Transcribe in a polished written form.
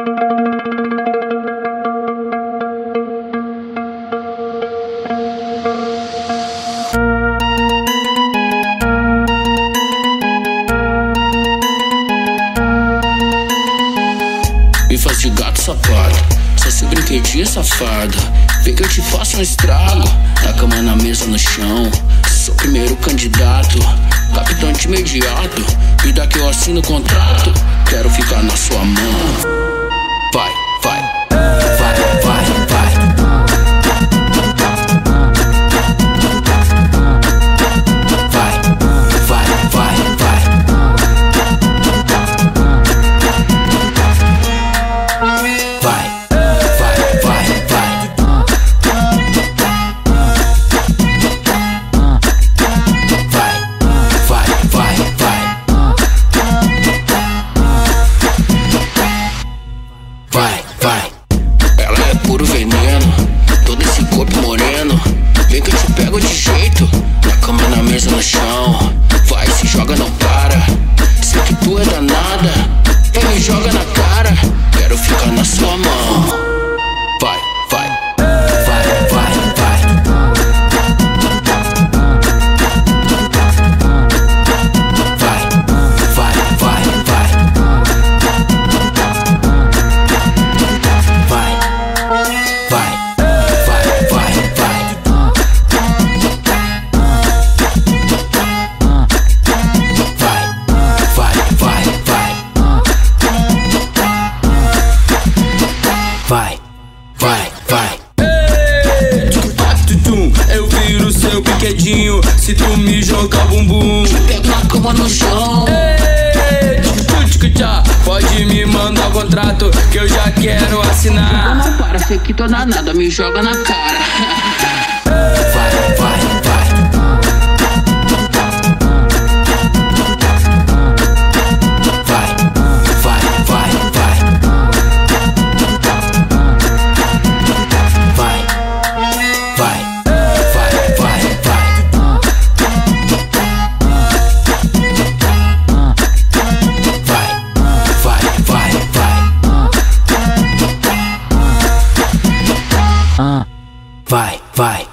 Me faz de gato safado, só seu brinquedinho safado. Vê que eu te faço um estrago, tá cama na mesa no chão. Sou o primeiro candidato, capitão de imediato. E daqui eu assino o contrato, quero ficar na sua mão. Vai, vai, vai, vai, vai. Ela é puro veneno, todo esse corpo moreno. Vem que eu te pego de jeito, na cama, na mesa, no chão. Vai, se joga, não para. Sei que tu é danada, vem me joga na cara. Quero ficar na sua mão. Vai, vai, vai, vai, vai. Vai, vai, vai, vai. Vai, vai, vai. Eu viro seu brinquedinho, se tu me jogar bumbum. Te pego na cama, no chão. Pode me mandar o contrato que eu já quero assinar. Não para, sei que tô danada, me joga na cara. Vai, vai, vai. Vai, vai, vai, vai. Vai, vai, vai, vai, vai. Vai, vai.